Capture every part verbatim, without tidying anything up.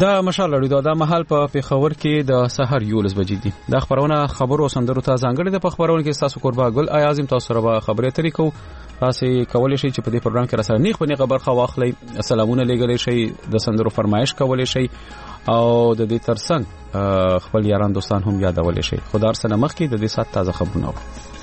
دا مشال لري دا محل په پیښور کې د سحر یولس بجې دي. د خبرونه خبرو سندرو ته ځانګړي د خبرونه کې تاسو قربا ګل اعظم تاسو سره خبرې ترې کو تاسو کولای شئ چې په دې پروګرام کې راسره نیغ په نیغه برخه واخلئ. سلامونه لګولای شئ، د سندرو فرمایش کولای شئ او د دې ترڅنګ خپل یاران دوستان هم یادولای شئ. خدای سره مخ کې د دې سات تازه خبرونه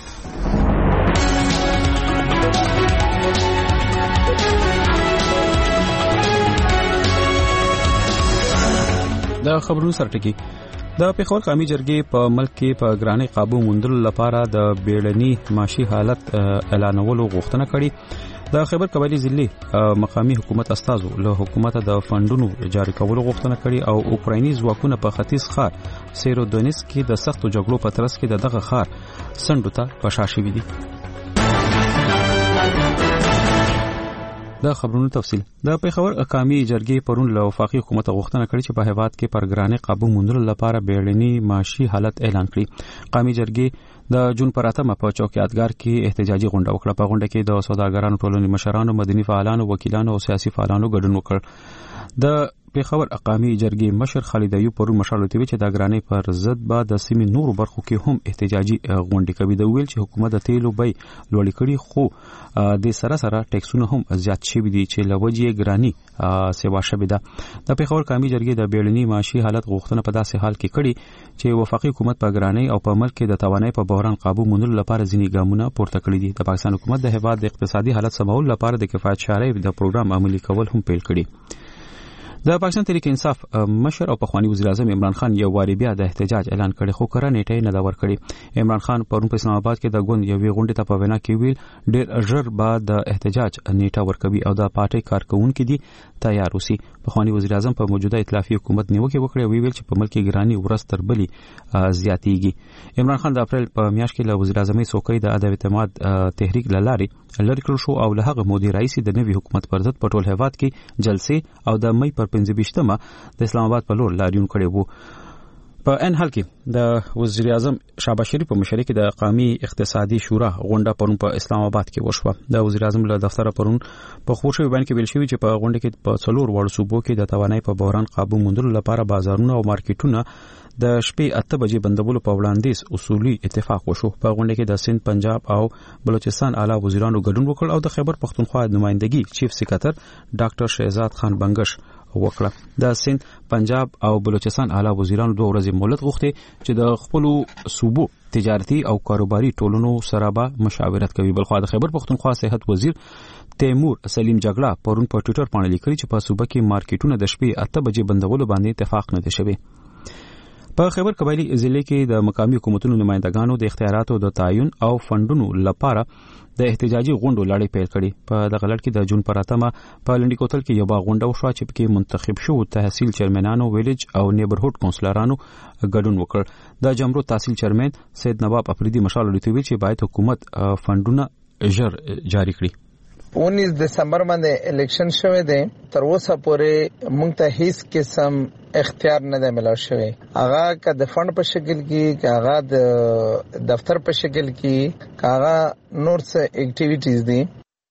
د خبرونو سرټکی. د پیښور قومي جرګې په ملک کې په ګرانۍ قابو موندلو لپاره د بیړني معاشي حالت اعلانولو غوښتنه کړې. د خیبر قبایلی ضلع مقامی حکومت استازو له حکومت د فندونو جاری کولو غوښتنه کړې او اوکرایني ځواکونه په ختیځ ښار سیرودونیس کې د سختو جګړو په ترڅ کې د دغه ښار سندو ته په شا شوي دي. د خبرونو تفصیل. د پیښور قومي جرګې پرون له وفاقي حکومت غوښتنه کړې چې په هیواد کې پر ګرانۍ قابو موندلو لپاره بیړني معاشي حالت اعلان کړي. قومي جرګې د جون پر اتمه په چوکیاتګار کې احتجاجي غونډه وکړه. په غونډه کې د سوداګرانو ټولنې مشرانو، مدني فعالانو، وکیلانو او سیاسي فعالانو ګډون وکړ. د پیښور قومي جرګې مشر خالد ایوب پرون مشال وتوی چې د ګرانۍ پر ضد به د سیمې نورو برخو کې هم احتجاجي غونډې کوي. د ویل چې حکومت د تیلو بیې لوړې کړي خو د سره سره ټیکسونه هم زیات شوي دي چې لوجې ګراني سیوا شوې ده. د پیښور قومي جرګې د بیړني معاشي حالت غوښتنه په داسې حال کې کړي چې وفاقي حکومت په ګرانۍ او په ملک کې د توانایي په بحران قابو موندلو لپاره ځینې ګامونه پورته کړي دي. د پاکستان حکومت د هیواد د اقتصادي حالت سمول لپاره د کفایت شارې د پروګرام عملي کول هم پیل کړي. د پاکستان تحریک انصاف مشر او پخوانی وزیر اعظم عمران خان یو واری بیا د احتجاج اعلان کړي خو کره نیټه نه دا ور کړي. عمران خان پرون په اسلام آباد کې د ګوند یوې غونډې ته په وینا کې ویل ډېر ژر به د احتجاج نیټه ورکوي او د پارټي کارکونکو دي تیار اوسي. پخوانی وزیر اعظم په موجوده ائتلافي حکومت نیوکه وکړه او ویل چې په ملک کې ګراني ورځ تر بلې زیاتېږي. عمران خان د اپریل په میاشت کې له وزیر اعظمۍ څوکۍ د عدم اعتماد تحریک لاري لری کړو شو او له هغه مودي رئیس د نوي حکومت پر ضد په ټول هیواد کې جلسې او د مې پر پنځه ویشتمه د اسلام آباد په لور لاریون کړي وو. په ان حال کې د وزیر اعظم شهباز شریف په مشرۍ کې د قومي اقتصادي شورا غونډه پرون په اسلام آباد کې وشوه. د وزیر اعظم له دفتر پرون په خوشو بیان کې ویل شوی چې په غونډه کې په څلور وړ صوبو کې د توانایي په بحران قابو موندلو لپاره بازارونه او مارکیټونه د شپې اته بجې بندولو په وړاندیز اصولي اتفاق وشو. په غونډه کې د سند، پنجاب او بلوچستان اعلی وزیرانو ګډون وکړ او د خیبر پختونخوا نمائندګي چیف سکرټر ډاکټر شهزاد خان بنگش وکړه. د سند، پنجاب او بلوچستان اعلی وزیرانو دوه ورځې مهلت غوښتي چې د خپل صوبو تجارتي او کاروباري ټولنو سره به مشاورت کوي. بلخو د خیبر پختونخوا صحت وزیر تیمور سلیم جګړه پرون په ټوئیټر باندې لیکلي چې په صوبه کې مارکیټونه د شپې اته بجې بندولو باندې اتفاق نه دی شوی. په خیبر قبایلی ضلع کې د مقامی حکومتونو نمائندګانو د اختیاراتو د تعین او فندونو لپاره د احتجاجي غونډو لړۍ پیل کړي. په دغه لړ کې د جون پر اتمه په لنډی کوتل کې یو با غونډه وشوه چې پکې منتخب شو تحصیل چیرمنانو، ویلیج او نیبرهوډ کونسلرانو ګډون وکړ. د جمرو تحصیل چیرمن سید نواب افریدي مشال لري چې باید حکومت فندونه ژر جاری کړي. उन्नीस दिसंबर باندې الیکشن شوه دی. تر اوسه پورې موږ ته هیڅ قسم اختیار نه دی ملو شوی. هغه که د فند په شکل کې، که هغه د دفتر په شکل کې، که هغه نور څه اکټیویټیز دي.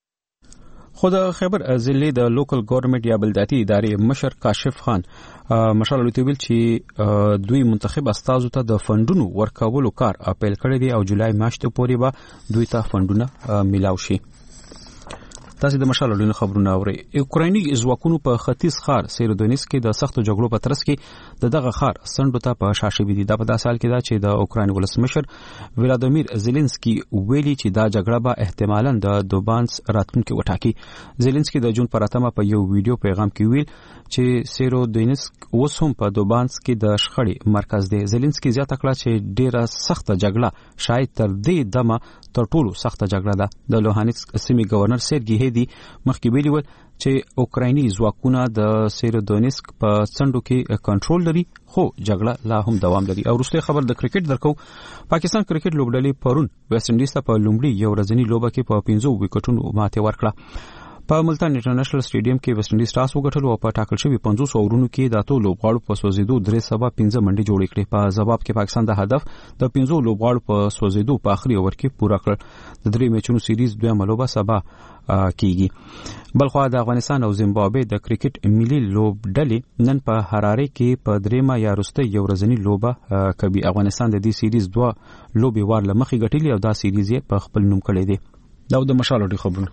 خو د خیبر ضلع د لوکل ګورنمنت یا بلداتي ادارې مشر کاشف خان مشال لوی ویل چې دوی منتخب استازو ته د فندونو ورکولو کار اپیل کړی دی او جولای میاشتې پورې به دوی ته فندونه ملاو شي. تاسو د مشال لوی خبرونه اورئ. اوکرایني ځواکونو په ختیځ ښار سیرودونیس کې د سختو جګړو په ترڅ کې د دغه ښار سندو ته په شا شوي دي. دا په داسې حال کې ده چې د اوکراین ولسمشر ولادیمیر زيلنسکي ویلي چې دا جګړه به احتمالاً د دوبانس راتلونکي وټاکي. زيلنسکي د جون پر اتمه په یو ویډیو پیغام کې ویل چې سیرودونیس اوس هم په دوبانس کې د شخړې مرکز دی. زيلنسکي زیاته کړه چې ډیره سخته جګړه شاید تر دې دمه تر ټولو سخته جګړه ده. د لوهانسک سیمې گورنر سرګي هدي مخکې ویلي ول چې اوکرایني ځواکونه د سیرودونیسک په څنډو کې کنټرول لري خو جګړه لا هم دوام لري. او وروسته خبر د کرکټ درکو. پاکستان کرکټ لوبډلې پرون ویسټ انډیز ته په لومړي یو ورځنی لوبه کې په پنځو وکټونو ماتې ورکړه. په ملتان انټرنیشنل سټیډیم کې ویسټ انډیز ټاس وګټل او په ټاکل شوی پنځوس اورونو کې د اتو لوبغاړو په سوځیدو درې سبا پنځه منډې جوړې کړې. په جواب کې پاکستان د هدف د پنځو لوبغاړو په سوځیدو په اخري اوور کې پوره کړ. د درې میچونو سیریز دویمه لوبه سبا کیږي. بلخوا د افغانستان او زیمبابوې د کرکټ ملي لوبډلې نن په حراره کې په دریمه یا وروستۍ یو ورځنی لوبه کوي. افغانستان د دې سیریز دوه لوبې وار لمخې ګټلې او دا سیریز یې په خپل نوم کړی دی. دا د مشال ډي خبرونه.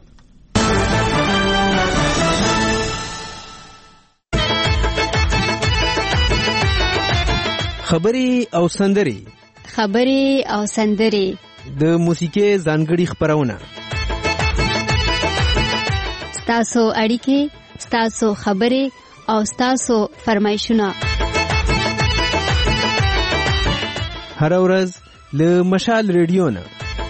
خبري او سندري خبري او سندري د موسیقي ځانګړي خبرونه ستاسو اړیکې ستاسو خبري او ستاسو فرمایشونه هر ورځ له مشال ریډیو نه.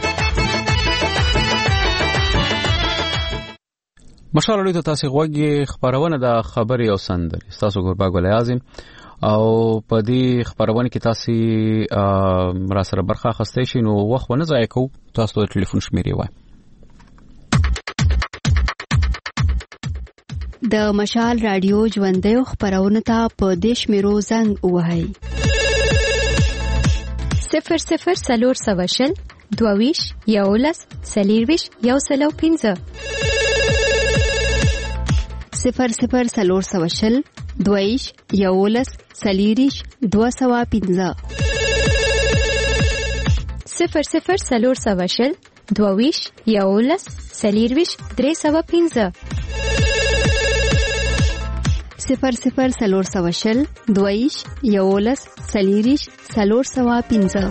مشال ریډیو ته تاسو غوږی خبرونه د خبري او سندري ستاسو ګوربا ګل اعظم او په دې خبرونه کې تاسو را سره برخه اخیستئ شئ. نو وخت ونه ضایع کوو. تاسو د ټلیفون شمیرې وای. د مشال رادیو ژوندۍ خبرونه ته په دیش میرو زنګ وهاي صفر صفر سلور سواشل دوویش یولس سلیرویش یو سلو پینزه صفر صفر سلور سواشل دویش یولس سلیریش دو سوا پینزه صفر صفر سلور سواشل دوویش یولس سلیرویش درې سوا پینزه صفر صفر سلور سواشل دویش یولس سلیریش سلور سوا پینزه.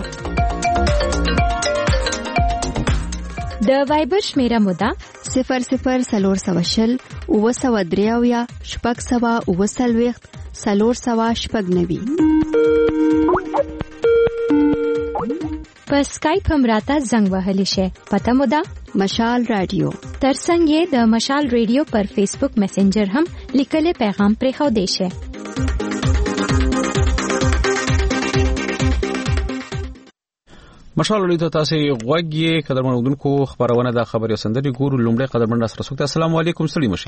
د وایبر شمیره مودا صفر صفر سلور سواشل اوه سوا دریاویا شپږ سوا اوه سلويخت سلور سوا شپږ نوي. په سکایپ هم راته زنګ وهلی شي. پته مودا مشال رادیو. ترڅنګ یې د مشال ریډیو پر فیسبوک میسنجر هم لیکلي پیغام پرې خو دی شي. مشال ریډیو ته تاسو غوږی قدرمن ودونکو خبرونه د خبري او سندري ګورو. لومړی قدرمن سره سوکته. السلام علیکم سلیم شه.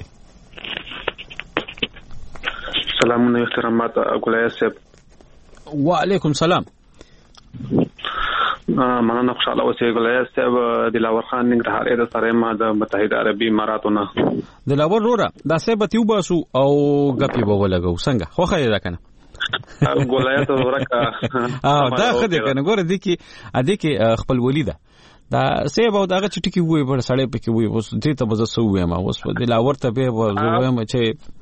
سلامونه احترامات ګولای صاحب. وعلیکم سلام. مننه خوشاله اوسئ ګولای صاحب. دلاور خان ننګرهار د سره ما د متحده عربي اماراتونه. دلاور وروره دا صاحب تیو باسو او غپی به ولګو څنګه خو خیر ده کنه. ګولای ته ورکا اه دا خدای کنه ګوره دي کې ا دي کې خپل ولیده دا صاحب او داغه چټی کې وای پر سړی پکې وای اوس دې ته بز سو وایم اوس دلاور ته به وایم چې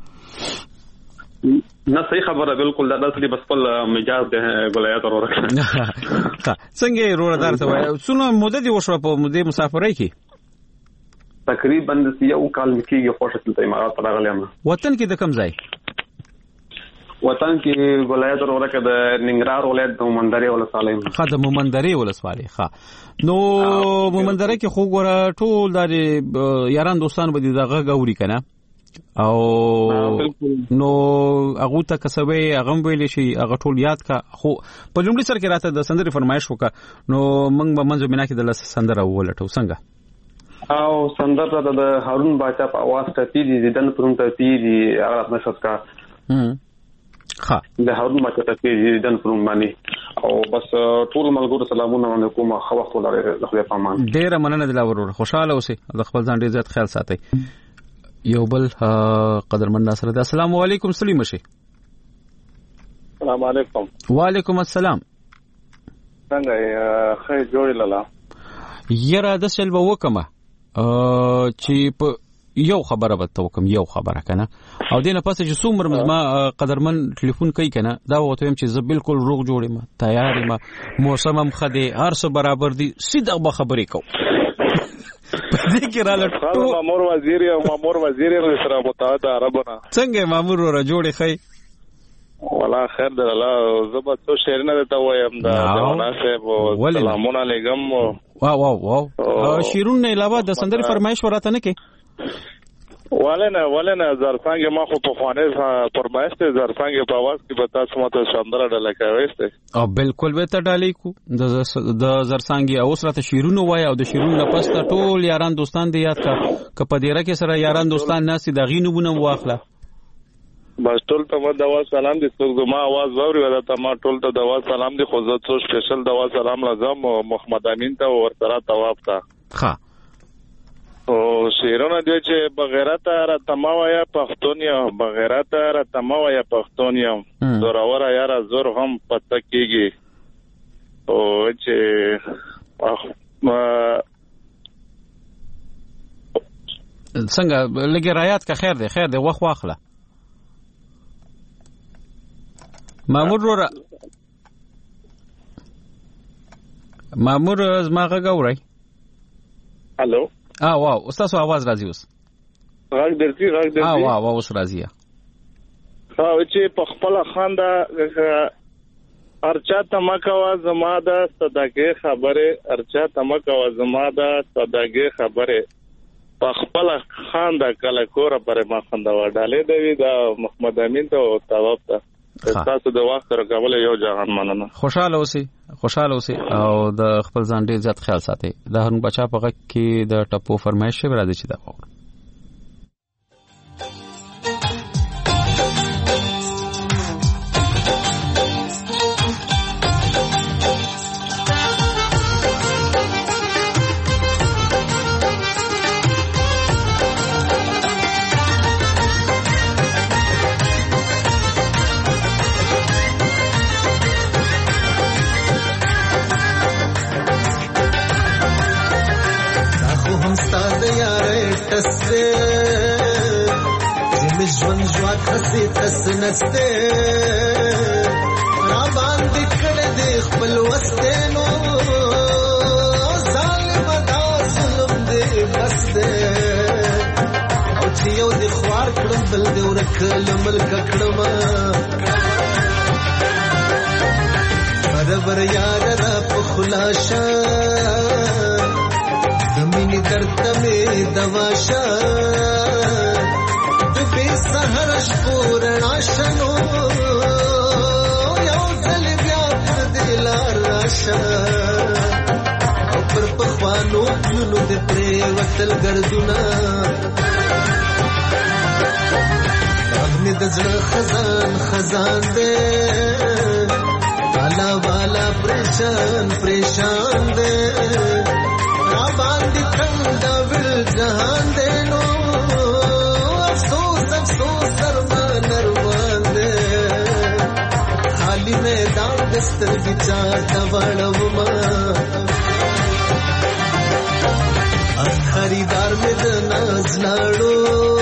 نه صحیح خبره بالکل دا اصلي بس خپل مجاز ده ګولای ته ورکا. څنګه وروره درته وای سونه مده دی وشو په مده مسافرای کې تقریبا د یو کال کې خوشت ته امارات ته راغلم. وطن کې د کم ځای وطن کې ولایت ورکه د ننګرهار ولایت د مومندرې ولسوالۍ. ښه د مومندرې ولسوالۍ. ښه نو مومندرې کې خو ګوره ټول د یاران دوستان به دغه غوري کنه او نو هغه ته کسبه هغه ویل شي هغه ټول یاد کا. خو په لومړي سر کې راته د سندري فرمایش وکړه نو موږ به منځو بنا کې د سندره ولټو څنګه او سندره د هارون باچا په आवाज ته پیږي دن پرون ته پیږي هغه خپل شفقا هم ها د هارون باچا ته پیږي دن پرون باندې او بس ټول ملګرو سلامونه علیکم خو وخت ولري خدای په امان. ډیر مننه د لاور خوشاله اوسئ د خپل ځان ډیر زیات خیال ساتئ. یو بل قدرمن ناصر ده. السلام علیکم سلیم شه. السلام علیکم. وعلیکم السلام. څنګه خیر جوړ لاله یره د سلبه وکمه چې په یو خبره به توکم یو خبره کنه او دینه پس چې څومره ما قدرمن ټلیفون کوي کنه دا وته هم چې زه بالکل روغ جوړم تیار ما موسم هم خدي هر څه برابر دي سیده به خبرې کو ذکر ال ټول مامور وزیر او مامور وزیر سره متحده عربونه څنګه مامور را جوړې خي ولا خیر در الله زبر تو شعر نه ته وایم دا جوانا صاحب سلامونه علیکم. واو واو واو شیرون نه علاوه د سندري فرمایش ورته نه کې ولنه ولنه زرڅانګ ما خو په خوانه پرمایسته زرڅانګ په आवाज کې به تاسو ماته شاندار ډله کويسته او بالکل به ته ډالې کو د د زرڅانګ اوس راته شیرونو وای او د شیرونو نه پسته ټول یاران دوستان دی یاد کا کپدیره کې سره یاران دوستان ناسي د غینو بونم واخله بس ټول ته د आवाज سلام دي څوک ما आवाज ووري ودا ته ما ټول ته د आवाज سلام دي خو زه څو سپیشل د आवाज سلام لازم محمد امین ته ورته تواب ته ها او شیرونه دی چې بغیرت را تماویا پښتونیا بغیرت را تماویا پښتونیا زور اور یار زور هم پته کیږي او چې څنګه لګي رایات کا خیر دی خیر دی وخت واخله مامور را مامور زما غوړی الو اه واو استاد आवाज راځي اوس راځي درځي راځي درځي اه واو اوس راځي ها چې په خپل خاندا ارچا تمکوا زما د صدقه خبره ارچا تمکوا زما د صدقه خبره په خپل خاندا کله کور پر ما خاندا وډاله دی د محمد امین ته تواب ته تاسو د وخت سره کول یو ځان مننه خوشاله اوسئ خوشاله اوسئ او د خپل ځان ډیر زیات خیال ساتئ د هرون بچا په غږ کې د ټپو فرمایش شوی راځي چې دا وره ژوند ژوند خسي تس نسته را باندې کړه دې خپل وسته نو ظالم دا ظلم دې بس دې او چې یو دې خوار کړم بل دې ورکل ملک کړم برابر یار را په خلاصه زمینی درد مې دواشه سهرش پورنا شنو یو ځل بیا پر دلار راشه او پر پخوانو نو د پرې وتل ګرځونا اغنی د زړه خزان خزان دې والا والا پریشان پریشان دې را باندې څنګه ول جهان دې نو میدان دستر بچار دوڑوما از خریدار میں دناز لاڑو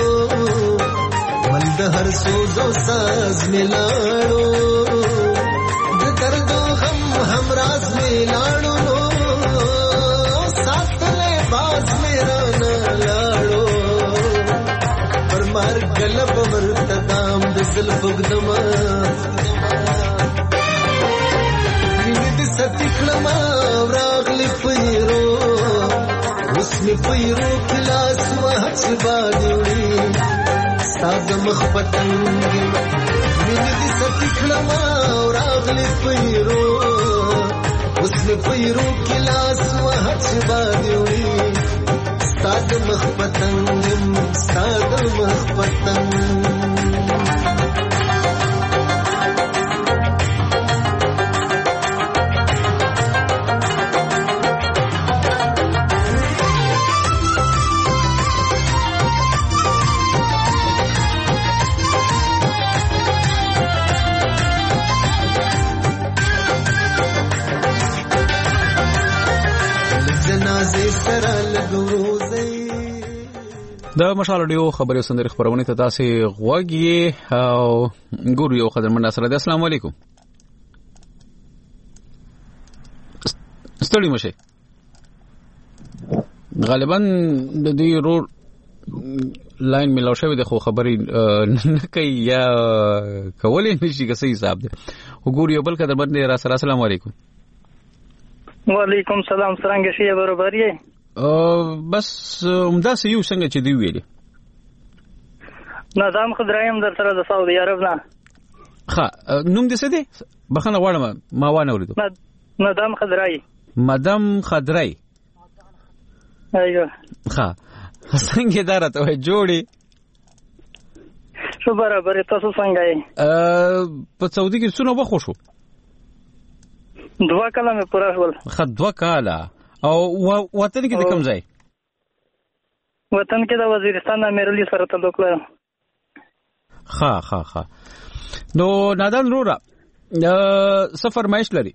ملد ہر سوزو ساز میں لاڑو درد و غم ہمراز میں لاڑو نو ساتھ لے باز میرا نہ لاڑو پر مار گلب مرتدام دزل بگدما ستکلما راغلی پیرو اسمی پیرو کلاس وحچ بادیوڑی ساز مخبتنگی مینی دی ستکلما راغلی پیرو اسمی پیرو کلاس وحچ بادیوڑی ساز مخبتنگی ساز مخبتنگی د مشال ډیو خبري سندري خبرونه ته تاسو غوږی او ګورو یو خدمت سره د السلام علیکم ستړي مشه غالبا د دې روډ لاین ملاو شوی د خو خبري نه کوي یا کولې نشي که صحیح حساب ده وګورو یو بل خدمت نه را سره السلام علیکم وعلیکم سلام څنګه شي برابر یې بس عمده سې یو څنګه چې دی ویلي نظام خضرایم در سره د سعودي عرب نه. ها نوم دې څه دی؟ بخنه غواړم ما وانه اوریدو. نظام خضرای. مدام خضرای. ایوه. ها څنګه دارته وای جوړي؟ شو برابر تاسو څنګه یې؟ ا په سعودي کې څونه وخت شو؟ دوه کاله مې پوره شول. خ دوه کاله. او وطن کې د کوم ځای؟ وطن کې د وزیرستان امیرعلی سره تعلق لري. ها ها ها نو نادان رورا څه فرمایش لري؟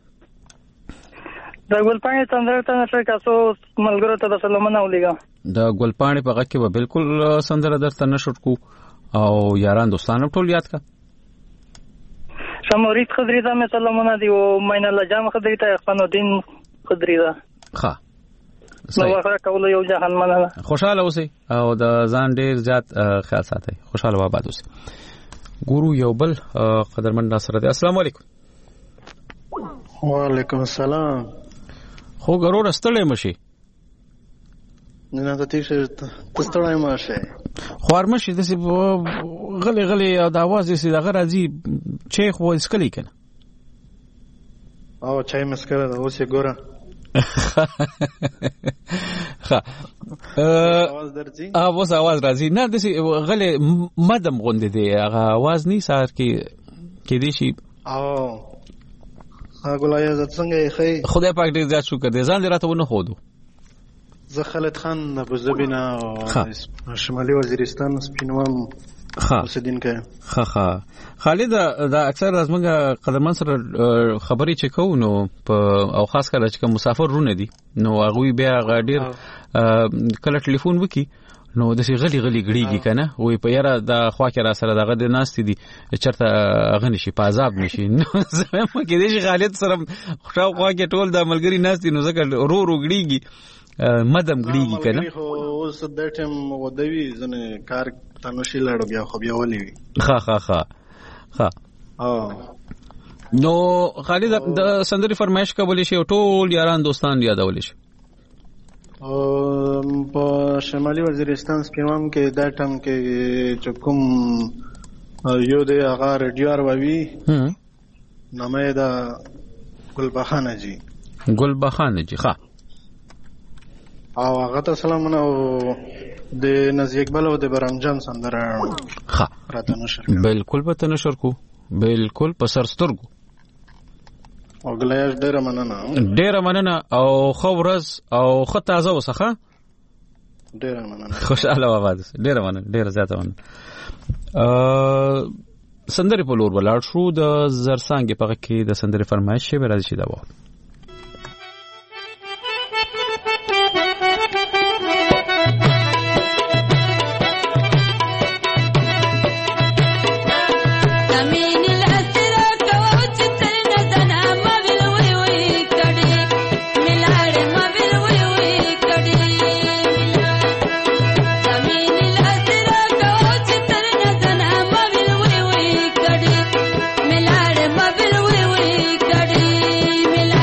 د ګلپاڼې سندره ته نشه کاسو ملګرو ته د سلامونه ولېګا. د ګلپاڼې په غږ کې به بالکل سندره درته نشو کو او یاران دوستان ټول یاد کا. شمورید خضری ته مې سلامونه دی او مین الله جام خضری ته احسان الدین خضری ده. ها نو واخره کول یو جهان مننه. خوشاله اوسئ او د ځان ډیر زیات خیال ساتئ. خوشاله و آباد اوسئ. ګورو یو بل قدرمن ناصر دی. السلام علیکم. وعلیکم السلام. خو ګرور استړې مشي. نه ته تیښه ته ستړی ماشه. خوار مشي د سی غلي غلي د आवाज یې دغه راځي چې خو اسکلی کنه. او چای مسکره د اوسه ګوره. ها आवाज درځي. ا اوس आवाज راځي نه د سی غلي مدم غوندې دی هغه आवाज نه سار کې کې دي شي. او غلای عزت څنګه خې؟ خدای پاک دې زیات شکر دې ځان راته ونه خودو. زه خالد خان ابو زبینا او شمالي وزیرستان سپینوم. ها اوسیدونکو. ها ها خالد دا اکثر زمونږ قدرمن سره خبرې چې کوو نو په او خاص کله چې مسافر رونه دي نو هغه بیا غاډیر کله ټلیفون وکي نو د شي غلي غلي غړيږي کنه وې په یاره د خوا کې را سره دغه د ناس دي چرته غني شي پازاب نشي نو زموږ کې د خالد سره خو خوا کې ټول د ملګری ناس دي نو ځکه رو رو غړيږي مدم غړيږي کنه. خو اوس د ټیم ودوي ځنه کار تنوشي لړو بیا خو بیا ولي وي. ها ها ها ها او نو خالد د سندري فرمایش کولې شي ټول یاران دوستان یادول شي. او په شمالي وزیرستان سپینوم کې دا ټم کې چې کوم یو دی هغه رډیو اروي نامه دا ګلبخانه جی. ګلبخانه جی ها. او هغه ته سلامونه او د نزی اقبال او د برامجان سندره ها راته نشر. بالکل به نشر کو بالکل په سر سترګو. او ګلایش ډیره مننه. ډیره مننه او خو ورځ او خو تازه وسخه. ډیره مننه. خوشاله آباد. ډیره مننه ډیره زیاته مننه. ا سندري په لور ولاړ شو د زرسانګ په کې د سندري فرمایش شی راځي شي دا و. मिलाड़ मबिल हुई हुई कड़ी मिला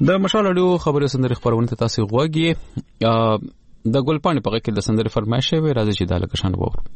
د مشال اډیو خبري سندري خبرونه ته تاسو غوږی د ګلپاڼې په کې د سندري فرمایش وي راځي چې د لکشان وور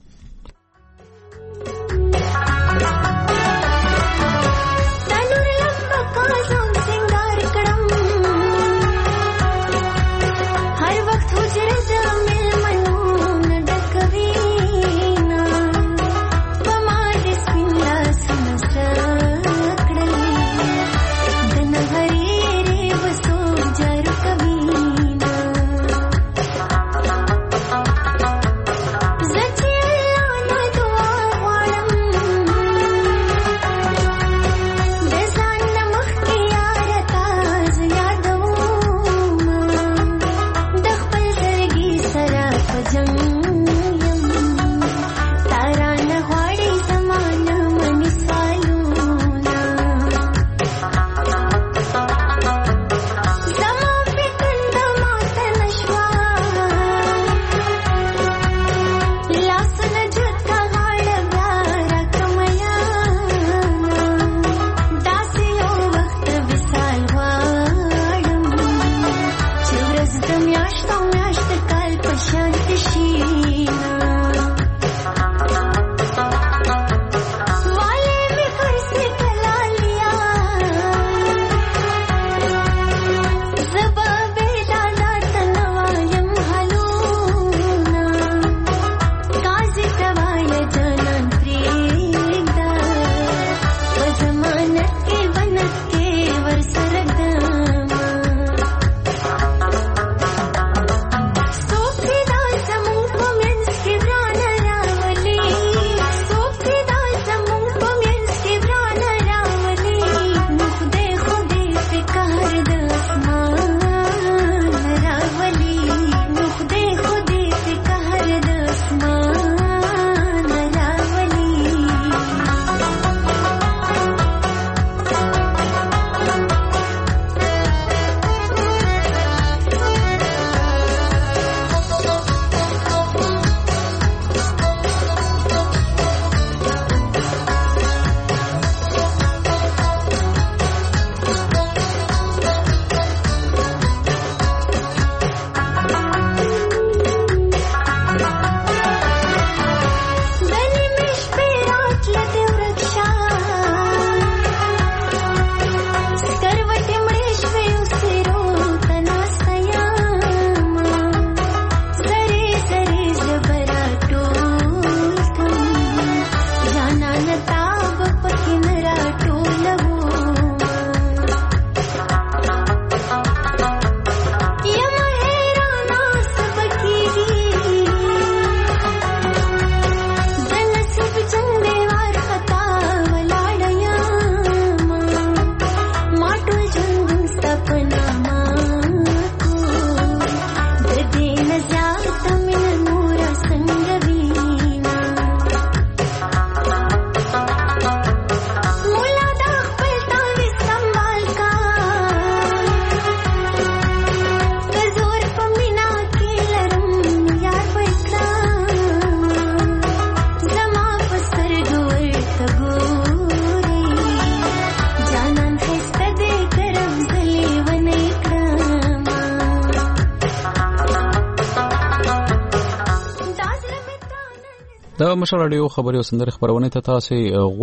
د مشال اډیو خبري او سندري خبرونه ته تاسو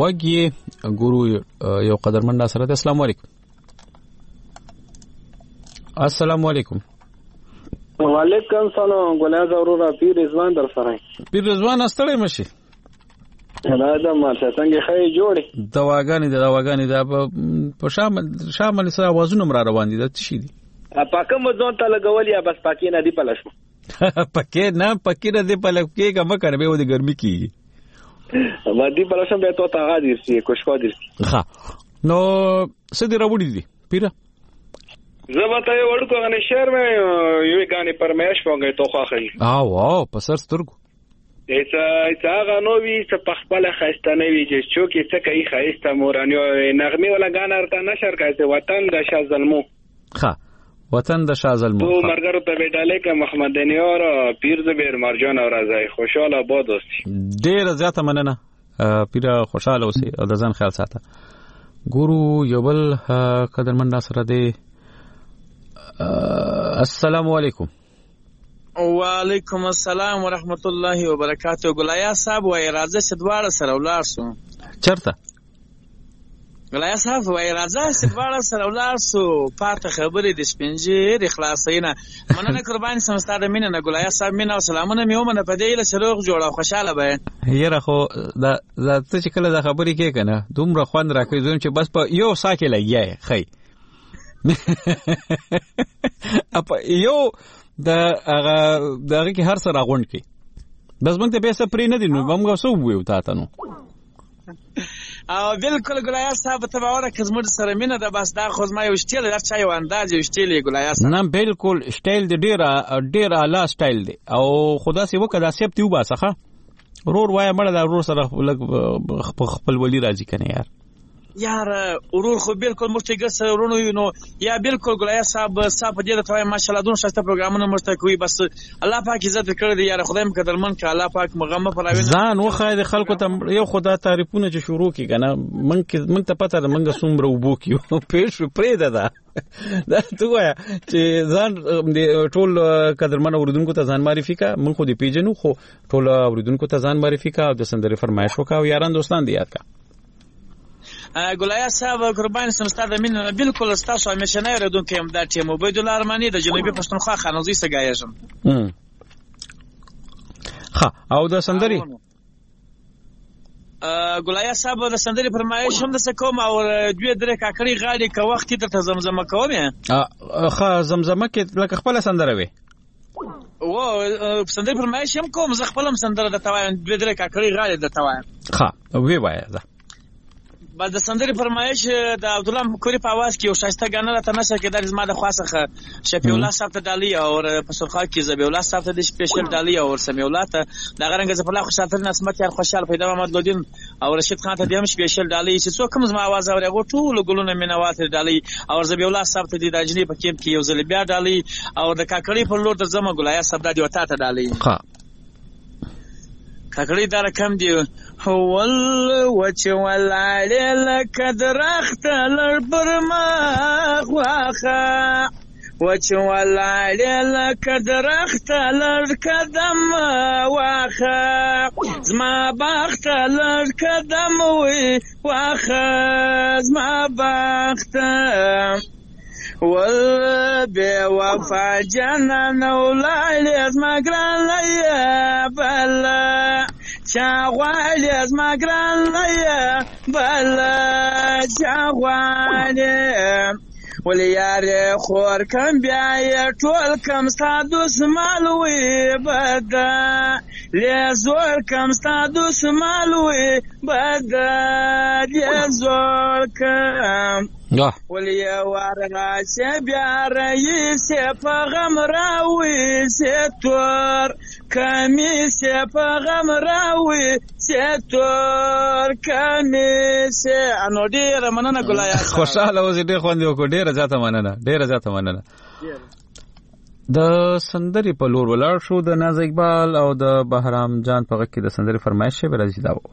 غوږی ګورو یو قدرمن سره. السلام علیکم. السلام علیکم. وعلیکم سلام. ګلاد اورورا پیر رضوان در سره. پیر رضوان استړی مشي. دا د ماته څنګه خې جوړي دواګانی د دواګانی د په شامل شامل سره आवाजونه مر روان دي د تشي دي. پاکه مزون ته لګولیا بس پاکي نه دی پلشم. پکې نه پکې نه دی پلکې کوم کنه به د ګرمي کی ما دی پلشم به تو تا غادي سي کوشکو دي. ها نو سدي راوړي دي پیرا زبته ورکو غنه شهر مې یو غاني پرمیش وګي تو خاخي اه واو پسر سترګو ایسا ایسا غنو وی څه پخپل خاستانه وی چې چوکي څه کوي خاصه مورانیو نغمه ولا غان ارته نشر کایته وطن د شازلمو. ها وطن د شازلمو تو مرګر ته بیٹاله ک محمد دنیور پیر زبیر مرجان او رضای خوشاله باد اوسئ. ډیر زیاته مننه پیر خوشاله اوسئ او د ځان خیال ساته. ګورو یوبل قدرمن سره دی السلام علیکم. وعلیکم السلام ورحمت الله وبرکاته. ګلایا صاحب وای راځه چې دواړه سره ولاړ شو. چرته؟ ګلایا صاحب وای راځه چې دواړه سره ولاړ شو. پاته خبرې د سپینجې خلاصینه. مننه قربان سم ستاره مینه نه ګلایا صاحب مینه او سلامونه میومنه په دې له شروع جوړه خوشاله به. یره خو دا څه چې کله دا خبرې کې کنه دومره خوند راکې زوم چې بس په یو ساکه لګیای خی. اپ یو دا هغه دغه کې هر سره غونډ کی بس موږ ته به څه پری نه دي نو موږ سو ویو تا ته نو او بالکل ګلایا صاحب ته باور کزمر سره مینه ده بس دا خو ما یو شتیل در چا یو انداز یو شتیل ګلایا صاحب نه بالکل شتیل دی ډیر ډیر اعلی سټایل دی او خدا سي وکړه سیب تیو باسخه ورور وای مړه دا ورور سره خپل ولی راځي کنه یار یار ورور خو بالکل مرتګه سره ورونو نو یا بالکل ګلایا صاحب صاحب دې ته وای ماشاءالله دون شته پروګرامونه مرته کوي بس الله پاک عزت کړی دی یار خدای مقدرمن ک الله پاک مغمه پراوي ځان وخای د خلکو ته یو خدا تعریفونه چې شروع کی کنه من من ته پته ده منګه سومره وبو کیو پېښ پرې ده دا ته وای چې ځان ټول قدرمن اوردونکو ته ځان معرفي کا من خو دې پیژنو خو ټول اوردونکو ته ځان معرفي کا او د سندري فرمایش وکاو یاران دوستان دی یاد کا ګلایا صاحب قربان سم ستاره مين بالکل تاسو همیشه نه ردون کوم دا ټیم عبید الله ارمانی د جنوبي پښتونخوا خانوزي سګایږم ها او د سندري ګلایا صاحب د سندري فرمایش هم د سکوم او دوی درې کاکړي غاړي کا وخت ته زمزمه کوم ها زمزمه کې لکه خپل سندره وي و سندري فرمایش هم کوم ز خپلم سندره د توان دوی درې کاکړي غاړي د توان ها وی وای بعد د سندري فرمایش د عبد الله مکوري په आवाज کې او شایسته غانه راته نشه کې د زما د خاصه شفیع الله صاحب ته دالي او په سرخا کې زبی الله صاحب ته د سپیشل دالي او سمي الله ته د غرنګ زفر الله خوشاله نسمت یار خوشاله پیدا محمد لودین او رشید خان ته د هم سپیشل دالي چې څوک کوم زما आवाज اوري غو ټول ګلونه مینوات دالي او زبی الله صاحب ته د اجنی په کیمپ کې یو ځل بیا دالي او د کاکړي په لور د زما ګلایا صاحب د وتا ته دالي ها کاکړي دا رقم دی ول وچ ولاړې لکه درخت لړ پر ما واخه وچ ولاړې لکه درخت لړ قدم واخه زما بخت لړ قدم وي واخه زما بخت ول بے وفا جنان ولاړې زما ګران لیا بل چاغوالی از ما گران لیا بلا چاغوالی ولی یار خور کم بیایی طول کم ستادو سمالوی بدا لیزور کم ستادو سمالوی بدا لیزور کم ولی وار راسی بیاری سی پا غم راوی سی تور کمی سی پا غم راوی سی تور کمی سی انو دیر مننه گلایا خوشحاله اوسې ډېر خوند وکړو ډېره زیاته مننه ډېره زیاته مننه د سندري په لور ولاړ شو د ناز اقبال او د بهرام جان په غږ کې د سندري فرمایش به راځي دا و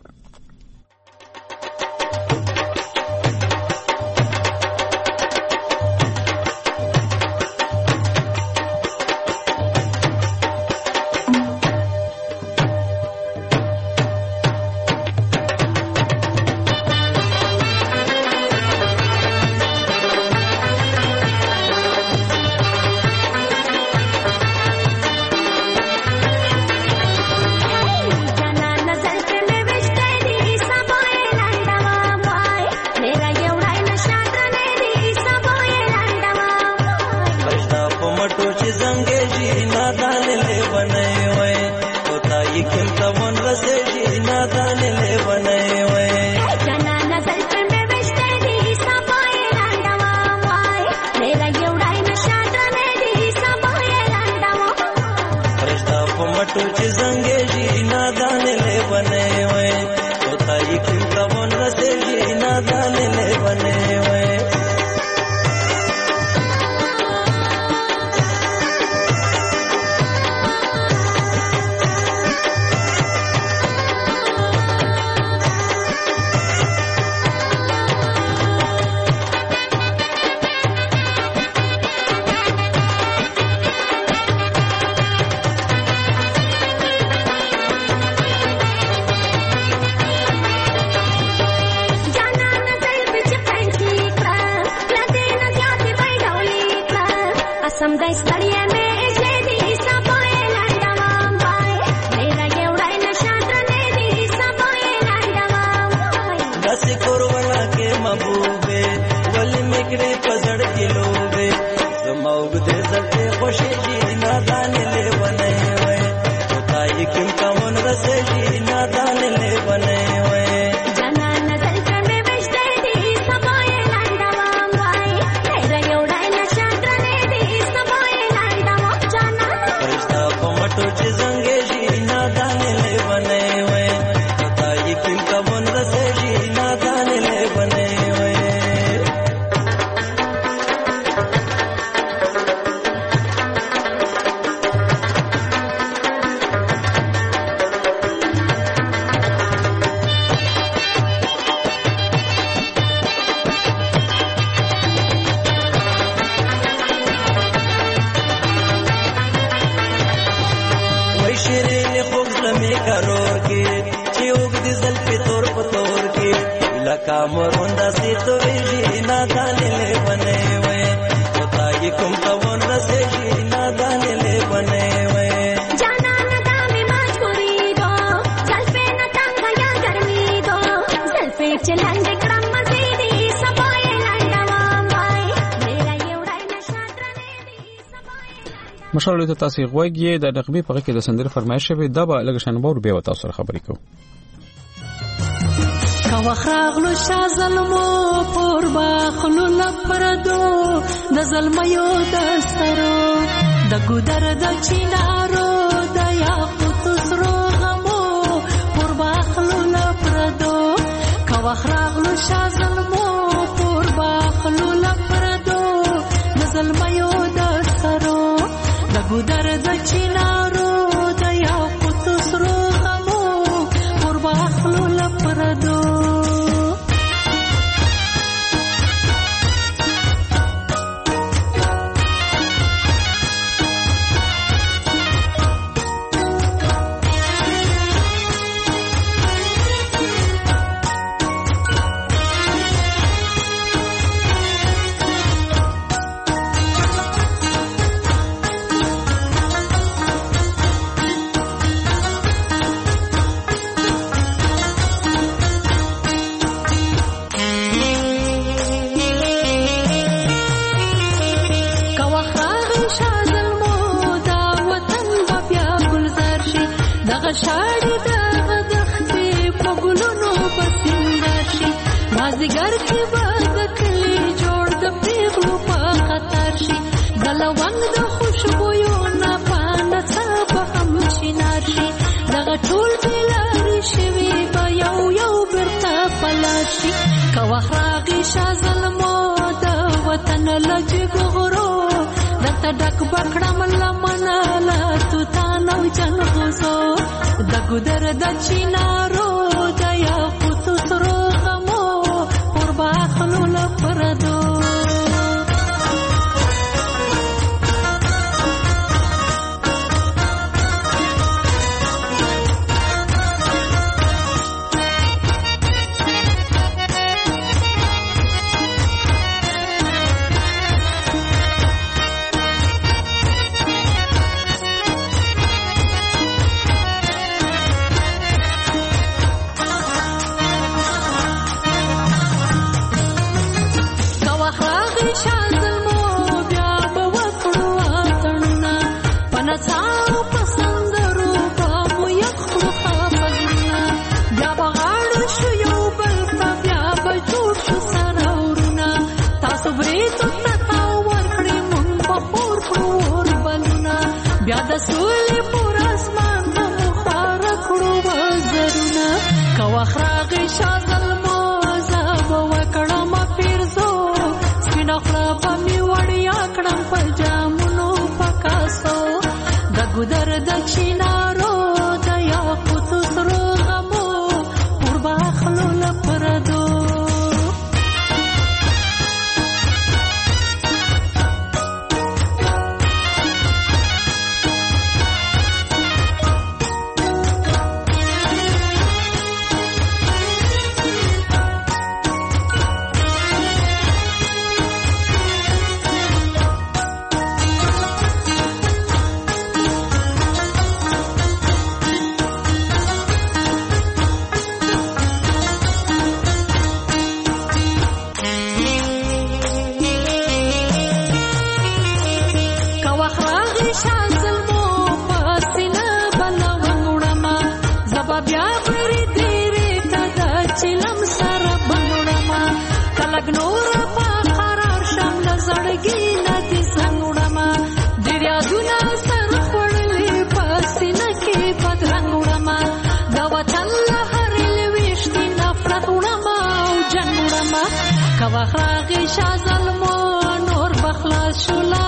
समदाय स्तडिया में इसले दी सपोए लंडवाम बाय मेरा एवढा नशात्र ने दी सपोए लंडवाम बाय दस कोरवला के महबूबे वली मिकरे पसड़ किलोबे जमाउग दे सकते खुशी जी नादान ले बने हुए ताई किम का मन रसे जी नादान ले बने हुए कामरुंदा से तो जी नादान ले बने हुए बताइए तुम कौन रसे जी नादान ले बने हुए जाना न दामी मजबूरी दो जलफे न तंग या गर्मी दो जलफे चलन दे क्रम मजीदी सबाए लंडवाम बाय मेरा एवढा नशात्र ने दी सबाए مشال ته تاسو غوږی د نقبي په کې د سندر فرمایش به د با لګ شنبور به وتا سره خبرې کو کاوخراغلو شازلمو پور باخلو لپردو د زلمیو د سترو د ګودر د چینارو د یاقوت سرو غمو پور باخلو لپردو کاوخراغلو شازلمو پور باخلو لپردو د زلمیو د سترو د ګودر د چینارو د یاقوت سرو غمو پور باخلو لپردو شاړي دغه دختې په ګلونو پسندر شي مازدیګر کې به د کلي جوړ د پیغلو په خطر شي د لونګ د خوشبویو نه پاڼه څه به هم شینار شي دغه ټول بېلارې شوي به یو یو بېرته پلار شي که وخت راغی شاه زلمو د وطن له جګغرو درته ډک به کړم لمنه له توتان او جلغوزو د ګودر د چینارو د یاقوتو سرو غمو پر باخلو لپردو ګودر د چینارو د یاقوت سرو غمو پر باخلو لپردو وخراغي شازلمو پاسینه بلوړما زبا بیا پری تیرې تدا چلم سر بنوړما کلګ نور په قرار شم لزړګي ندي څنګړما ډیریا دنا سر خړلې پاسینه کې بدرنګړما دا وطن هرې وشتي نفرت وړما او جنړما کوا خراغي شازلمو نور بخلاص شولا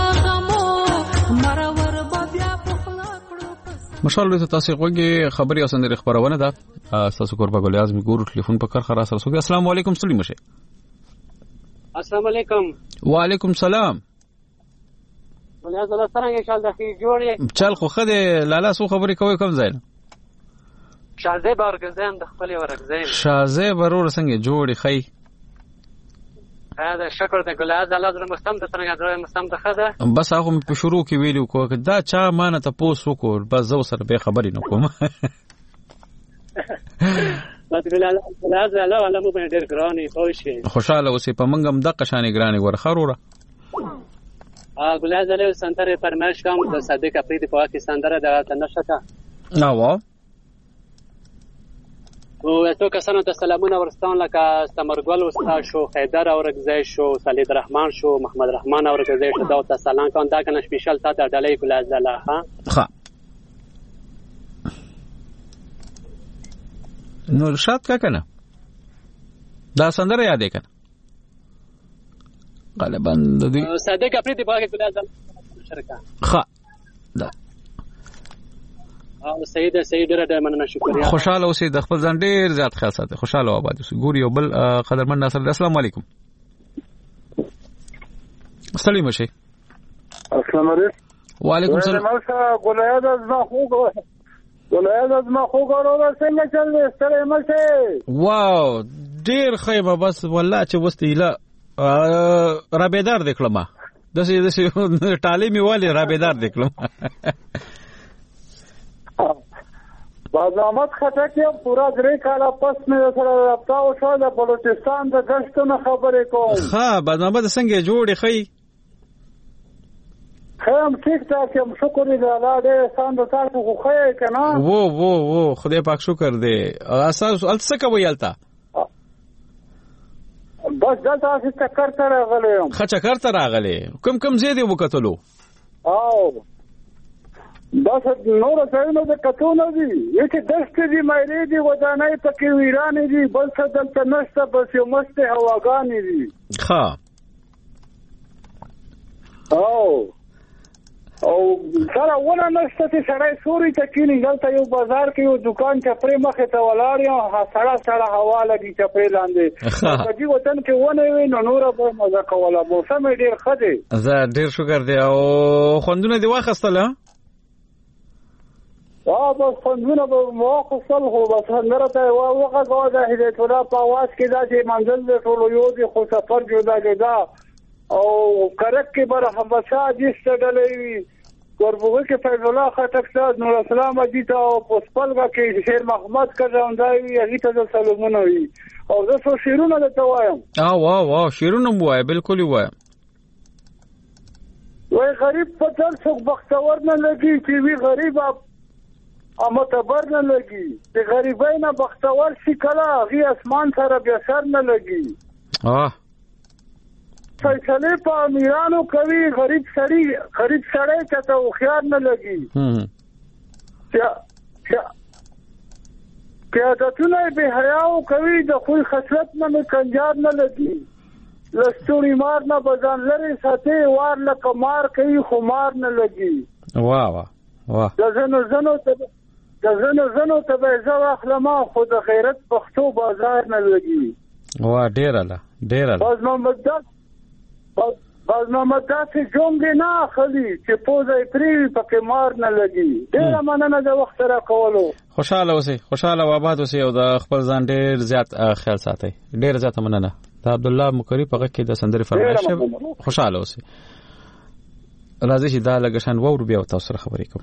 مشال ته تاسو غوږی خبري او سندري خبرونه ده تاسو کوربه ګل اعظم ګورو ټلیفون په کار خلاص رسول. السلام علیکم سلیم شه. السلام علیکم. وعلیکم السلام. ولیا زله څنګه ان شاء الله خیر جوړې چل خو خده لالا سو خبري کوي کوم ځای شازه بارګزان د خپل ورګزان شازه برور څنګه جوړي خی دا شکر ته ګل اعظم الله زړه مستم ته څنګه زړه مستم ته خده بس هغه په شروع کې ویلو کو دا چا مانه ته پوس وکړ بس زو سره به خبرې نه کوم بس ګل اعظم الله ولا مو ډېر ګراني خوشي خوشاله اوسې په منګم د قشانې ګراني ورخروره ا ګل اعظم له سنتره پرمش کوم د صدیق افریدي په واکه سندره د تنشته نو او تو کسانو ته سلامونه ورستان لکه استمرګل استاد شو حیدر اورګزای شو سلید رحمان شو محمد رحمان اورګزای شو دا ته سلام کوم دا کنه سپیشل تا ته ډلې ګل اعظم ها ها نو شات کا کنه دا سندره یادې کنه غالبا د دې صدیق افریدي په واکه ګل اعظم شرکا ها دا او سید سید ډېر مننه شکریہ خوشاله اوسې د خپل ځان ډېر زیات خیال ساتي خوشاله آباد اوسې ګوري یو بل قدرمن ناصر السلام علیکم سلام شه السلام علیکم وعلیکم السلام ګلایاد از ما خو ګلایاد از ما خو ګورو څنګه چل دې ستړی مشه واو ډېر خیمه بس والله چې وستیله رابیدار دکلمه دسه دسه ټالی می والی رابیدار دکلمه بازامت خټک یم پورا درې کاله پس مې سره رابطه وشوه د بلوچستان د ګشتونو خبرې کوم ښه بازامت څنګه جوړې ښی ښه یم ټیک ټاک یم شکر دې الله ډېر احسان د تاسو خو ښه یې که نه وو وو وو خدای پاک شکر دی اساس هلته څه کوئ هلته بس دلته هسې چکر ته راغلی یم ښه چکر ته راغلی کوم کوم ځای دې وکتلو او بس نور ځایونه د کتو نه دي یکې دښتې دي مایلې دي ودانۍ پکې ویرانې دي بل څه دلته نشته بس یو مستې هواګانې دي ښه او او سره ونه نشته چې سړی سوري ته کښېني دلته یو بازار کې یو دوکان چپرې مخې ته ولاړ یم سړه سړه هوا لګي چپرې لاندې په دې وطن کې ونه وي نو نوره به مزه کوله موسم یې ډېر ښه دی زه ډېر شکر دی او خوندونه دې واخیستل ها بس خوندونه به مو واخیستل خو بس سندره ته یې وغږوه د هدایت الله په اواز کې دا چې منزل د ټولو یو دی خو سفر جدا جدا او کرک کې به رحمت شاه حدیث ته ډلې وي ګوربوغي کې فیض الله خټک صاحب نور اسلام حاجي ته او پسپلګه کې شیر محمد کژاوندای وي هغې ته د سلامونه وي او زه څو شعرونه درته وایم واو واو شعرونه مو وایه بلکل یې وایم وایي غریب په تل څوک بختور نه لګي چې وي غریب متبر نه لګي د غریبۍ نه بختور شي کله هغې اسمان سره بیا سر نه لګي فیصلې په امیرانو کوي غریب سړی غریب سړی ته ته هوښیار نه لګي که عادتونه یې بې حیاو کوي د خوی خصلت نه مې کنجار نه لګي له ستوري مار نه به ځان لرې ساتې وار لکه مار کوي خو مار نه لګي واه واه واه د زنو زنو ته د زنو زنو ته به زه واخلمه خو د غیرت پښتو بازار نه لګي واه ډېره ده ډېره ده باز محمد داس باز محمد داسې جونګې نه اخلي چې پوزه یې پرې وي پکې مار نه لګي ډېره مننه د وخت راکولو خوشحاله اوسئ خوشحاله او آباد اوسئ او د خپل ځان ډېر زیات خیال ساتئ ډېره زیاته مننه د عبدالله مکري په غږ کې د سندرې فرمایش خوشحاله اوسئ راځئ چې دا لږ شان واورو بیا تاسو سره خبرې کوم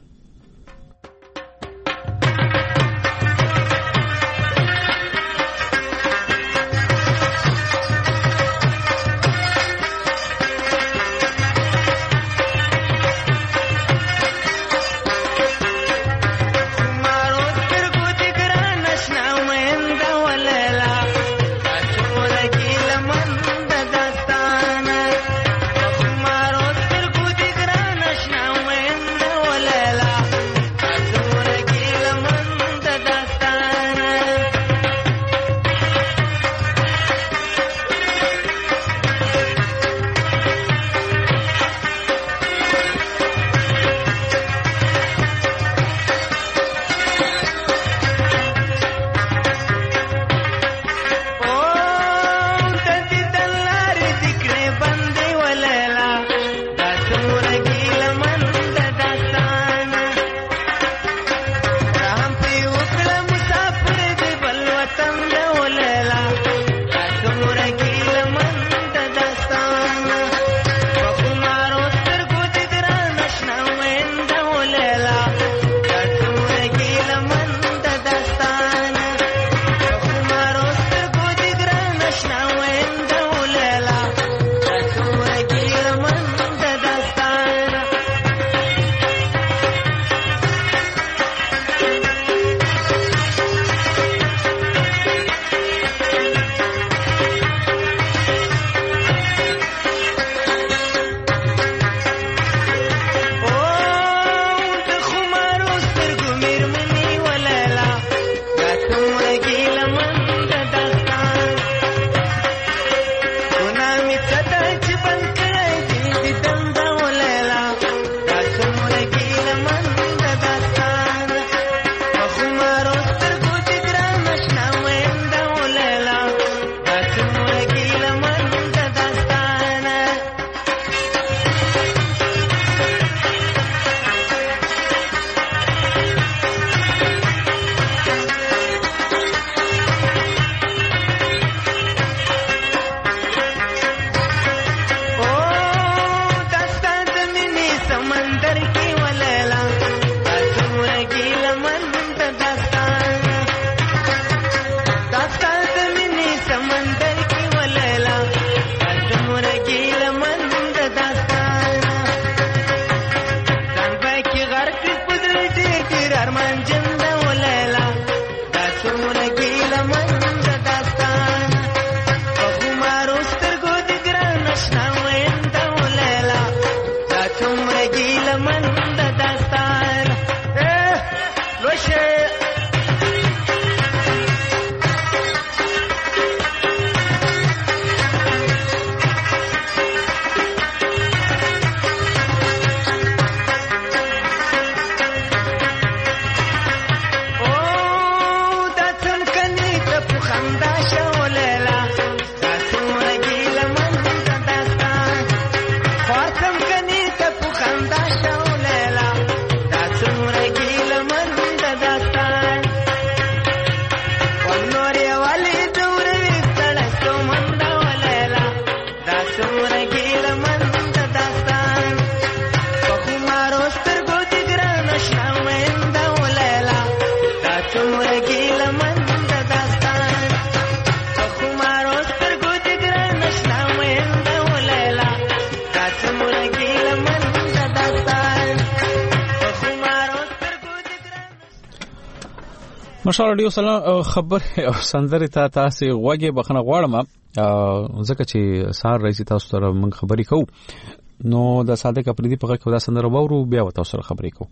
مشال رادیو سلام خبر او سندري ته تاسو وګه بخنه غواړم ځکه چې سار رئیس تاسو سره موږ خبرې کوو نو د صادق اپریدي په غږ کې دا سندره وورو بیا تاسو سره خبرې کوو.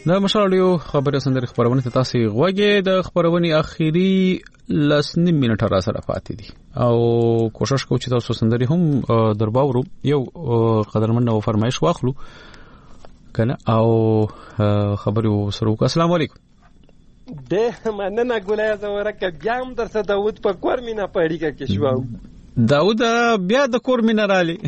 دا مشالډیو خبره سندري خبرونه ته تاسو غوږی د خبرونې اخیری لسنی منټه را سره پاتې دي او کوشش کوو چې تاسو سندري هم درباورو یو قدرمن او فرمایش واخلو کنه او خبرو سره وکړو. السلام علیکم. د مننه ګولای زوره ک بیا هم درته داوود په کور مینا پړی کې شو. داوود بیا د کور مینا رالی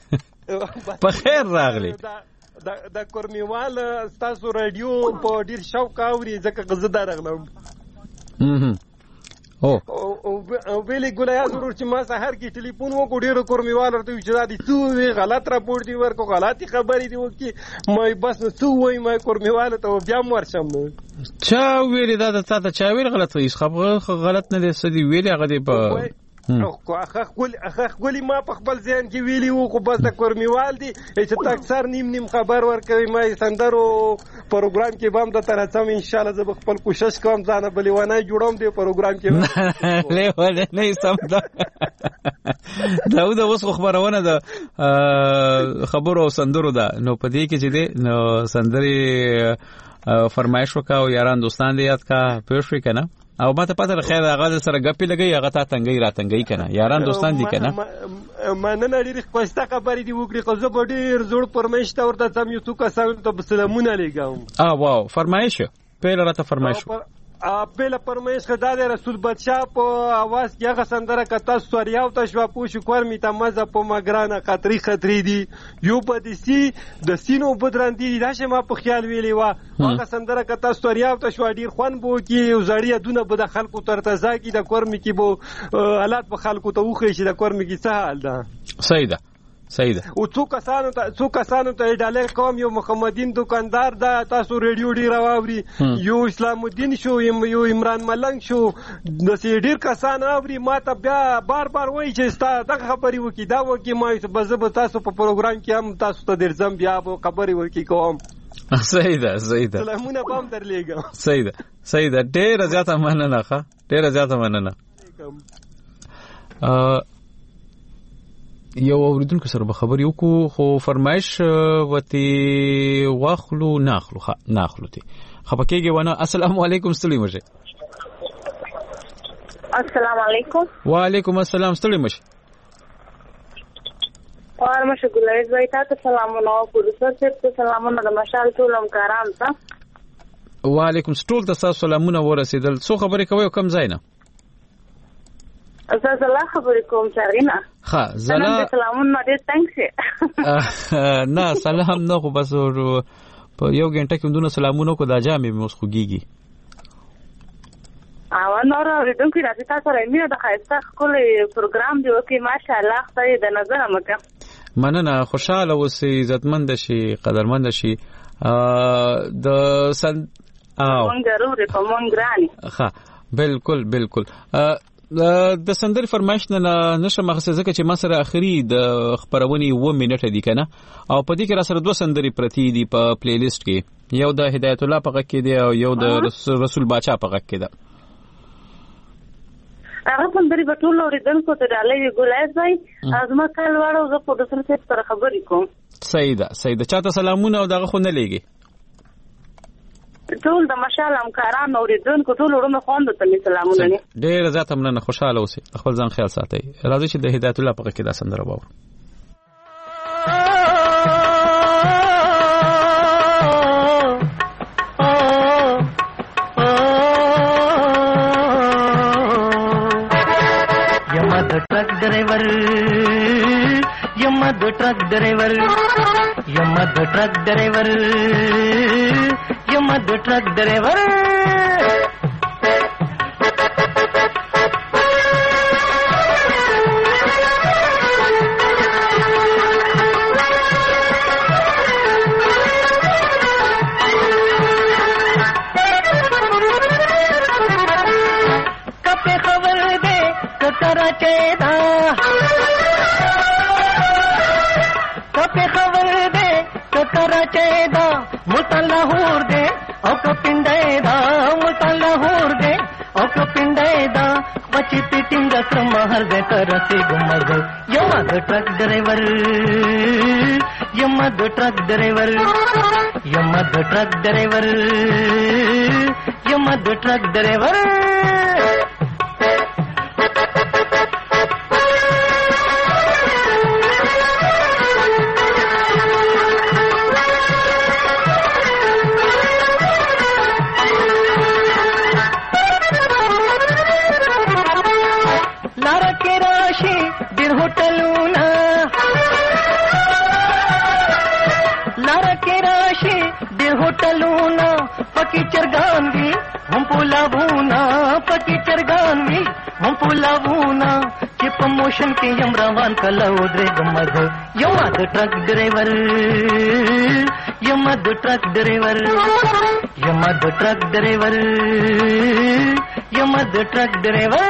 په خیر راغلی. د د کورمیوال تاسو رادیو په ډیر شوق اوري ځکه غزه درغلم. هم او او ویلې ګولای ضرور چې ما سحر کې ټلیفون وکړ ډیر کورمیوال ورته چې دا دي څو غلط راپور دی ورکو غلطي خبرې دی وکي مې بس نو څو وای مې کورمیوال ته بیا مرشم نو چا ویلې دا د تاسو چا ویل غلط وایي خبره غلط نه دي سدي ویلې هغه دی په خو اخ خپل اخ خپل ما په خپل ځین کې ویلی وو خو بس د کورمیوال دی چې تا اکثر نیم نیم خبر ورکوي ما سندرو پروګرام کې بام د تر څم ان شاء الله زه خپل کوشش کوم ځان بلیوانه جوړوم دی پروګرام کې له ولې نه سم دا داوود اوس خبرونه ده خبرو سندرو ده نو پدې کې چې دی نو سندري فرمایش وکاو یاران دوستان دې یاد کا پېښې کنه او ما ته پته خیر هغه سره غپی لګي هغه ته تنګي را تنګي کنه یاران دوستان دي کنه ما نه لري خوسته خبرې دی وګړي خو زه به ډیر زوړ فرمایش ته ورته سم یو څو کسان ته سلامونه لګم. اه واو فرمایش پیل راته فرمایش پیل فرمایش خدای د رسول بادشاہ په आवाज کې هغه سندره کته سوریاو ته شو پوښ کور می ته مزه په مګرانه خطري خطري دي یو بدسي د سینو بدران دي راشه ما په خیال ویلی وا هغه سندره کته سوریاو ته شو ډیر خوان بو کې یو زړی دونه بده خلکو ترتزا کې د کور می کې بو حالات په خلکو ته وخی شي د کور می کې څه حال ده صحیح ده صحیح ده. او څو کسانو ته څو کسانو ته ډالر کوم یو محمدین دکاندار دا تاسو ریډیو ډیر راوړي یو اسلام الدین شو یو عمران ملنګ شو د سې ډیر کسان اوري ما ته بیا بار بار وایي چې ستا د خبرې وکي دا وکي ما به تاسو په پروګرام کې هم تاسو ته درځم بیا به خبرې وکي کوم. صحیح ده صحیح ده سلامونه پام درلېګم. صحیح ده صحیح ده ډیر زیاته مننه ښه ډیر زیاته مننه. ا یو اوریدونکو سره به خبرې وکړو خو فرمایش وتی واخلو ناخلو ښه ناخلو تی خپکیږي ونه. السلام علیکم ستړي مشه. السلام علیکم. وعلیکم السلام ستړي مشه. اور مشه ګلایز وای تاسو سلامونه او پروفیسور ته سلامونه د مشال ټول همکاران ته. وعلیکم ټول تاسو سلامونه ورسېدل. څو خبرې کوي کم ځای نه زه زلا خبرې کوم چارینه ها زلا سلامونه دې څنګه نه سلام نه خو بس په یو غنټه کې دوه سلامونه کو دا جامې موږ خوګيږي او نور ورته راځي تاسو راځي د خاصه خپل پروګرام دی وکي ماشاءالله خدای د نظر مکه مننه خوشاله اوسې عزتمند شي قدرمند شي د سن او مونږ ضروري په مونږ ګراني ها بالکل بالکل د سندري فرمایش نه نشه مخصص ځکه چې ما سره اخري د خبرونې و منټه دي کنه او په دې کې را سره دوه سندري پرتی دي په پلی لیست کې یو د هدایت الله په کې دی او یو د رسول باچا په کې ده. هغه سندري په ټول اوریدونکو ته ډالۍ ګولای ځای ازما کال واړو زه په دسر څه سره خبرې کوم. صحیح ده صحیح ده چاته سلامونه او دغه خو نه لګي ټول د مشال همکاران اوریدونکو ټول ورونه خوند ته سلامونه نه ډیر زیات مننه خوشاله اوسئ خپل ځان خیال ساتئ راځي چې د هدایت الله په کې دا سندره باور یما د ټرک ډرایور یما د ټرک ډرایور یما د ټرک ډرایور یما د ټرک ډرایور کپه خبر دے کترا چیدا کپه خبر دے کترا چیدا متلہور دے او کپنڈے دا متلہور دے او کپنڈے دا بچی پیٹنگ سر مہر دے کرسی گمز یما د ټرک ډرایور यमद ट्रक ड्राइवर यमद ट्रक ड्राइवर यमद ट्रक ड्राइवर लारा के राशि दिन होटलूना लारा के राशि दिन होटलूना पकी चरगानवी हम पुला भूना पकी चरगानवी हम पुला भूना कि प्रमोशन के यमरावान का लौद्रे गमद यमद ट्रक ड्राइवर यमद ट्रक ड्राइवर यमद ट्रक ड्राइवर यमद ट्रक ड्राइवर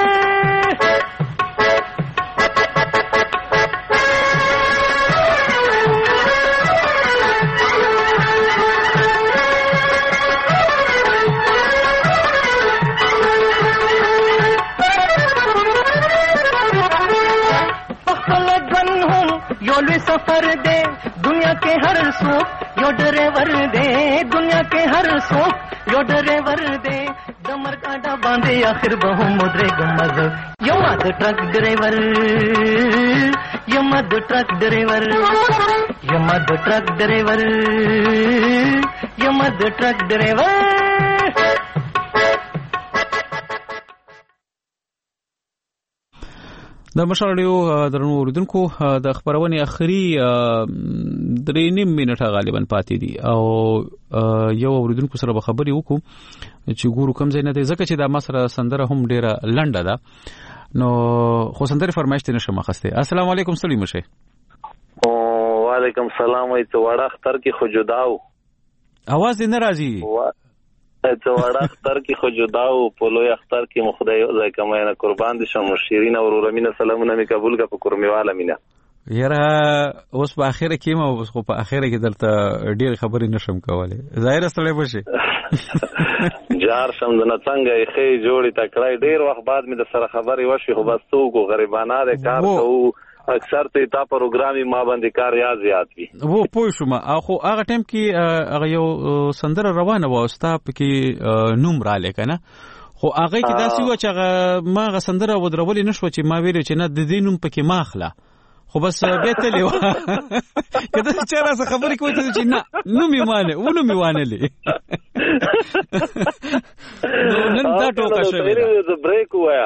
योलवे सफर दे दुनिया के हर सुख यो ड्राइवर दे दुनिया के हर सुख यो ड्राइवर दे कमर काटा बांधे आखिर बहु मुद्रे गमद यमद ट्रक ड्राइवर यमद ट्रक ड्राइवर यमद ट्रक ड्राइवर यमद ट्रक ड्राइवर د مشالډیو درنو اوریدونکو د خبرونې اخري درې نیم منټه غالبا پاتې دي او یو اوریدونکو سره به خبرې وکړو چې ګورو کوم ځای نه دی ځکه چې دا مسره سندره هم ډیره لنډه ده نو خو سندره فرمایشت نشم اخسته. السلام علیکم سلیم شه. وعلیکم السلام. وای ته وړه اختر کې خو جداو आवाज نه راځي ته وړه اختر کې خو جداو په لوی اختر کې مخدای ځای کماینه قربان دي شم شیرین او ورمینه سلامونه می قبول کا په قرمیواله مینا یاره اوس په اخره کې ما اوس خو په اخره کې درته ډیر خبرې نشم کولای ظاهر استړی بشي جار شم د نڅنګ خې جوړی تکړای ډیر وخت بعد می د سره خبرې وشي خو بس تو کو غریبانه ده کار کوو اکثر ته تا پروګرامي ما باندې کار یا زیات وي وو پوه شوم اخو هغه ټیم کې هغه یو سندره روانه و استا کې نوم را لیکنه خو هغه کې داسې و چې هغه ما غ سندره ودرولې نشو چې ما ویل چې نه د دې نوم پکې ماخله خو بس به ته لیو کله چې راځه خبرې کوي چې نه نوم یې مانه و نوم یې وانه لې نن دا ټوکا شوی دا بریک وایا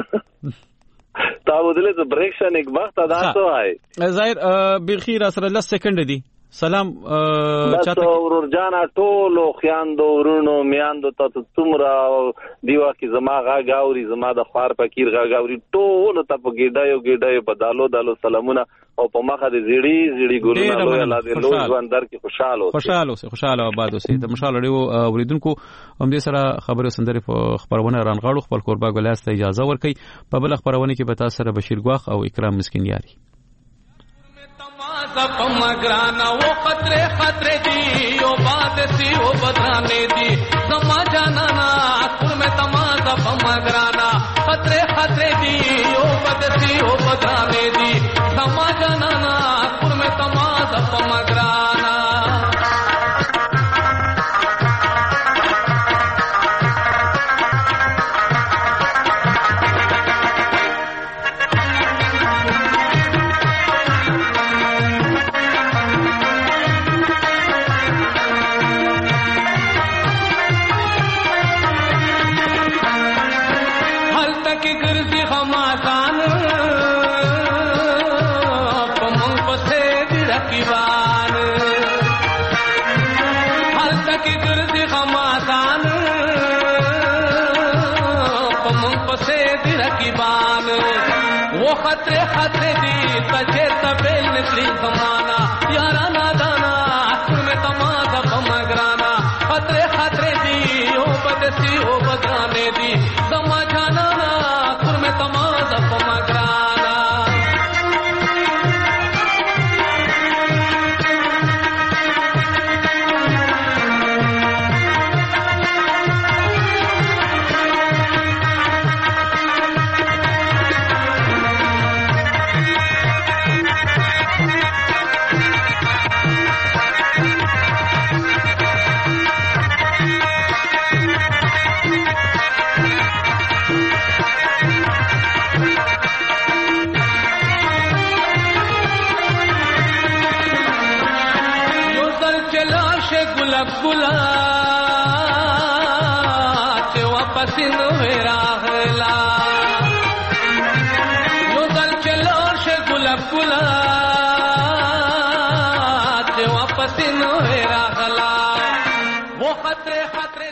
تا ودلې ز بریک شن یک وخت ادا سو آی ظاهر بخیر سره لس سکند دی سلام چاته ورور جانا ټولو خیاندو ورونو میاندو ته تمرا دیوا کی زما غا گاوري زما د خوار فقیر غا گاوري ټولو ته په ګډایو ګډایو په دالو دالو سلامونه او په مخه دې زیړی زیړی ګورونه لوی الله دې لوی ځوان در کې خوشاله اوسه خوشاله اوسه خوشاله آباد اوسه د مشالړیو اوریدونکو هم دې سره خبرو سندري په خبرونه رانغاړو خپل قربا ګلاس ته اجازه ورکړي په بل خبرونه کې به تاسو سره بشیر ګواخ او اکرام مسکین یاري مگرانا وہ خطرے خطرے دی او بات سی او بدرانے دی سما جانا نا خور میں تمازا مگرانا خطرے خطرے دی او بات سی او بدرانے دی سما جانا نا خور میں تمازا مگرانا वो खतरे खतरे दी तजे तबेल निकली जमाना यारा नादाना आखिर में तमाजा बमगराना खतरे खतरे दी ओ बदसी ओ बदराने दी समा जाना ना आखिर में तमाजा बमगराना ګلاب ګلا چې واپس نو راغلا یو دل چلو شه ګلاب ګلا چې واپس نو راغلا وہ خطرے خطرے